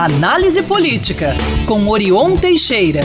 Análise Política, com Orion Teixeira.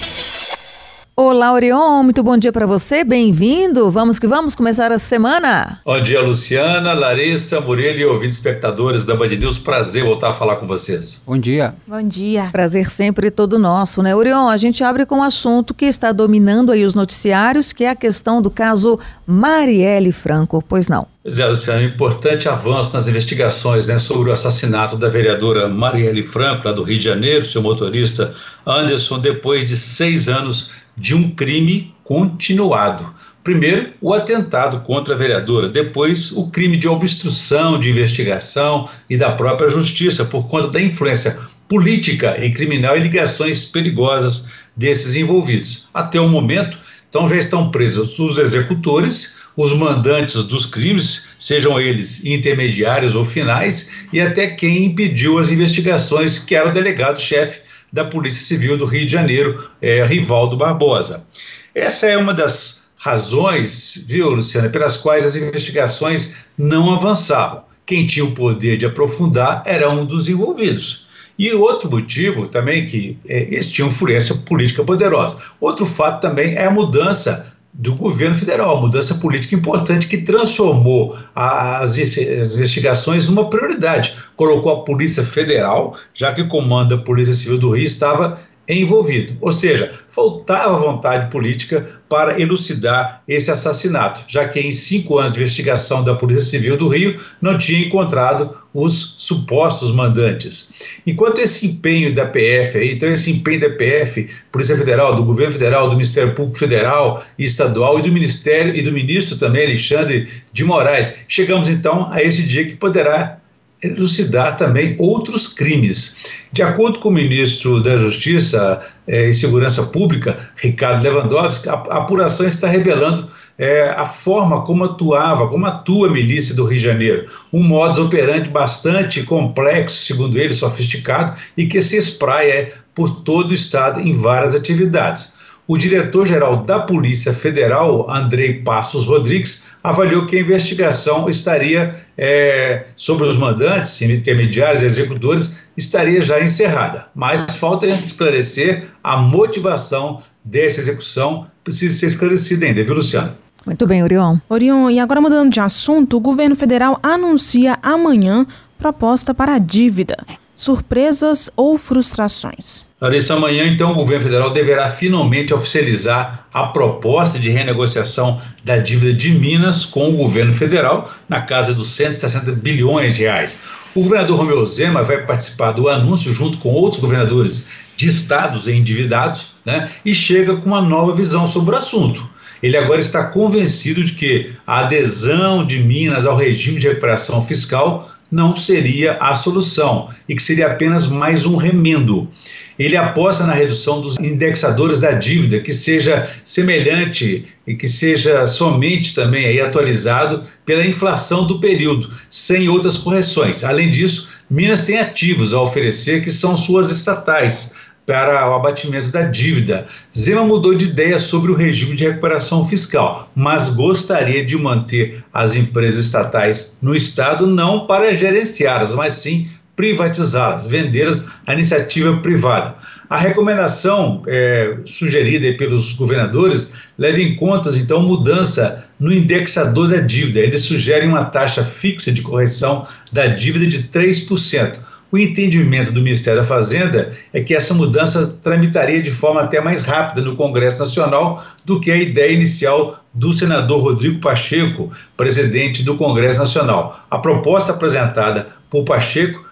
Olá, Orion, muito bom dia para você, bem-vindo. Vamos que vamos começar a semana. Bom dia, Luciana, Larissa, Murilo e ouvintes espectadores da Band News. Prazer voltar a falar com vocês. Bom dia. Bom dia. Prazer sempre todo nosso, né, Orion? A gente abre com um assunto que está dominando aí os noticiários, que é a questão do caso Marielle Franco, pois não? Pois é, Luciana, um importante avanço nas investigações, sobre o assassinato da vereadora Marielle Franco, lá do Rio de Janeiro, seu motorista Anderson, depois de 6 anos de um crime continuado. Primeiro, o atentado contra a vereadora, depois o crime de obstrução de investigação e da própria justiça por conta da influência política e criminal e ligações perigosas desses envolvidos. Até o momento, então, já estão presos os executores, os mandantes dos crimes, sejam eles intermediários ou finais, e até quem impediu as investigações, que era o delegado-chefe da Polícia Civil do Rio de Janeiro, Rivaldo Barbosa. Essa é uma das razões, viu, Luciana, pelas quais as investigações não avançavam. Quem tinha o poder de aprofundar era um dos envolvidos. E outro motivo também, que eles tinham influência política poderosa. Outro fato também é a mudança do governo federal, a mudança política importante que transformou as investigações numa prioridade. Colocou a Polícia Federal, já que o comando da Polícia Civil do Rio estava envolvido. Ou seja, faltava vontade política para elucidar esse assassinato, já que em 5 anos de investigação da Polícia Civil do Rio não tinha encontrado os supostos mandantes. Enquanto esse empenho da PF, então esse empenho da PF, Polícia Federal, do Governo Federal, do Ministério Público Federal e Estadual e do Ministério e do Ministro também, Alexandre de Moraes, chegamos então a esse dia que poderá elucidar também outros crimes. De acordo com o ministro da Justiça e Segurança Pública, Ricardo Lewandowski, a apuração está revelando a forma como atua a milícia do Rio de Janeiro. Um modus operandi bastante complexo, segundo ele, sofisticado, e que se espraia por todo o estado em várias atividades. O diretor-geral da Polícia Federal, Andrei Passos Rodrigues, avaliou que a investigação estaria, sobre os mandantes, intermediários e executores, estaria já encerrada. Mas falta esclarecer a motivação dessa execução, precisa ser esclarecida ainda, viu, Luciano? Muito bem, Orion. Orion, e agora mudando de assunto, o governo federal anuncia amanhã proposta para a dívida. Surpresas ou frustrações? Larissa, amanhã, então, o governo federal deverá finalmente oficializar a proposta de renegociação da dívida de Minas com o governo federal, na casa dos 160 bilhões de reais. O governador Romeu Zema vai participar do anúncio junto com outros governadores de estados endividados, e chega com uma nova visão sobre o assunto. Ele agora está convencido de que a adesão de Minas ao regime de recuperação fiscal não seria a solução e que seria apenas mais um remendo. Ele aposta na redução dos indexadores da dívida, que seja semelhante e que seja somente também aí atualizado pela inflação do período, sem outras correções. Além disso, Minas tem ativos a oferecer que são suas estatais para o abatimento da dívida. Zema mudou de ideia sobre o regime de recuperação fiscal, mas gostaria de manter as empresas estatais no estado não para gerenciá-las, mas sim privatizá-las, vendê-las à iniciativa privada. A recomendação sugerida pelos governadores leva em conta, então, mudança no indexador da dívida. Eles sugerem uma taxa fixa de correção da dívida de 3%. O entendimento do Ministério da Fazenda é que essa mudança tramitaria de forma até mais rápida no Congresso Nacional do que a ideia inicial do senador Rodrigo Pacheco, presidente do Congresso Nacional. A proposta apresentada por Pacheco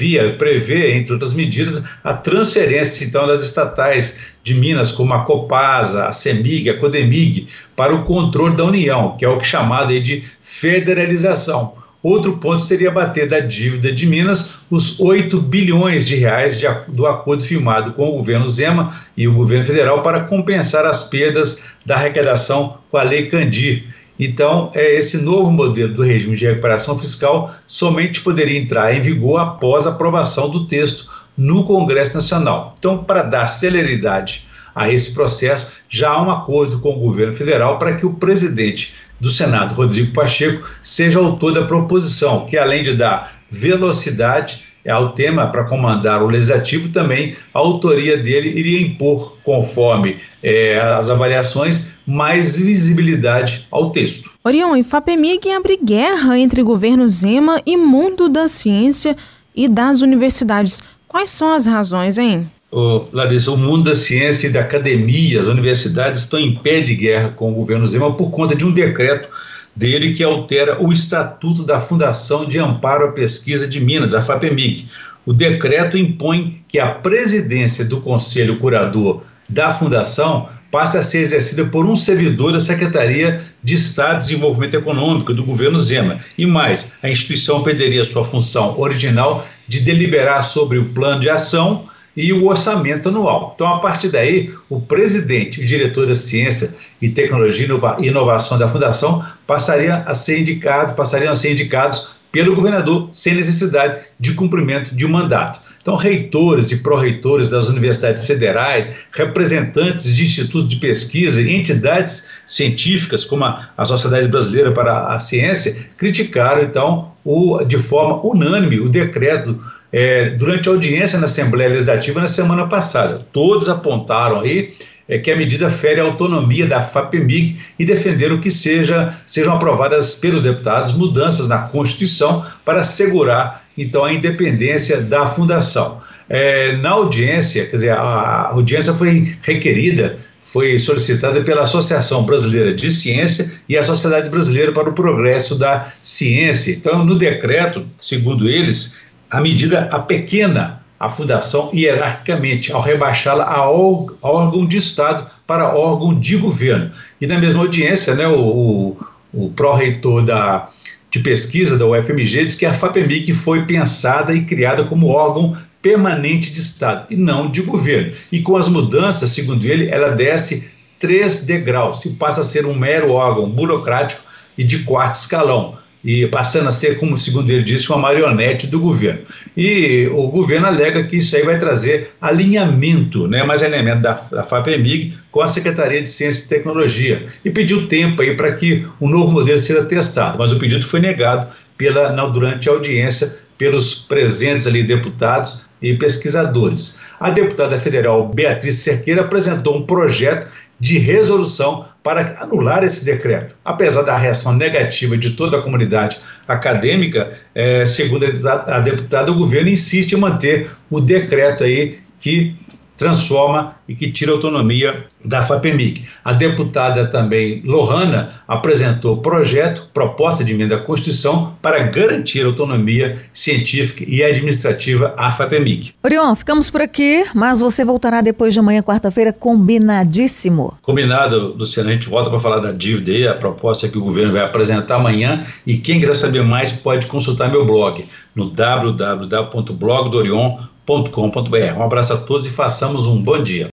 prevê, entre outras medidas, a transferência, então, das estatais de Minas, como a Copasa, a CEMIG, a Codemig, para o controle da União, que é o que é chamado aí de federalização. Outro ponto seria bater da dívida de Minas os 8 bilhões de reais do acordo firmado com o governo Zema e o governo federal para compensar as perdas da arrecadação com a Lei Candir. Então, esse novo modelo do regime de recuperação fiscal somente poderia entrar em vigor após a aprovação do texto no Congresso Nacional. Então, para dar celeridade a esse processo, já há um acordo com o governo federal para que o presidente do Senado, Rodrigo Pacheco, seja autor da proposição, que além de dar velocidade, ao tema para comandar o Legislativo, também a autoria dele iria impor, conforme as avaliações, mais visibilidade ao texto. Orion, e FAPEMIG abre guerra entre governo Zema e mundo da ciência e das universidades. Quais são as razões, hein? Larissa, o mundo da ciência e da academia, as universidades estão em pé de guerra com o governo Zema por conta de um decreto dele que altera o Estatuto da Fundação de Amparo à Pesquisa de Minas, a FAPEMIG. O decreto impõe que a presidência do Conselho Curador da Fundação passe a ser exercida por um servidor da Secretaria de Estado de Desenvolvimento Econômico do governo Zema. E mais, a instituição perderia sua função original de deliberar sobre o plano de ação e o orçamento anual. Então, a partir daí, o presidente e diretor da Ciência e Tecnologia e Inovação da Fundação passariam a ser indicados pelo governador sem necessidade de cumprimento de um mandato. Então, reitores e pró-reitores das universidades federais, representantes de institutos de pesquisa e entidades científicas, como a Sociedade Brasileira para a Ciência, criticaram, então, de forma unânime o decreto durante a audiência na Assembleia Legislativa na semana passada. Todos apontaram aí que a medida fere a autonomia da FAPEMIG e defenderam que sejam aprovadas pelos deputados mudanças na Constituição para assegurar, então, a independência da fundação. Na audiência, quer dizer, a audiência foi solicitada pela Associação Brasileira de Ciência e a Sociedade Brasileira para o Progresso da Ciência. Então, no decreto, segundo eles, a medida apequena a fundação hierarquicamente, ao rebaixá-la a órgão de Estado para órgão de governo. E na mesma audiência, né, o pró-reitor de pesquisa da UFMG diz que a FAPEMIG foi pensada e criada como órgão permanente de Estado e não de governo. E com as mudanças, segundo ele, ela desce 3 degraus e passa a ser um mero órgão burocrático e de 4º escalão, e passando a ser, como segundo ele disse, uma marionete do governo. E o governo alega que isso aí vai trazer alinhamento, né, mais alinhamento da FAPEMIG com a Secretaria de Ciência e Tecnologia, e pediu tempo aí para que o novo modelo seja testado, mas o pedido foi negado durante a audiência pelos presentes ali deputados e pesquisadores. A deputada federal Beatriz Cerqueira apresentou um projeto de resolução para anular esse decreto. Apesar da reação negativa de toda a comunidade acadêmica, segundo a deputada, o governo insiste em manter o decreto aí que transforma e que tira a autonomia da FAPEMIG. A deputada também, Lohana, apresentou proposta de emenda à Constituição para garantir a autonomia científica e administrativa à FAPEMIG. Orion, ficamos por aqui, mas você voltará depois de amanhã, quarta-feira, combinadíssimo. Combinado, Luciana, a gente volta para falar da dívida aí, a proposta que o governo vai apresentar amanhã, e quem quiser saber mais pode consultar meu blog no www.blogdorion.com.br. Um abraço a todos e façamos um bom dia.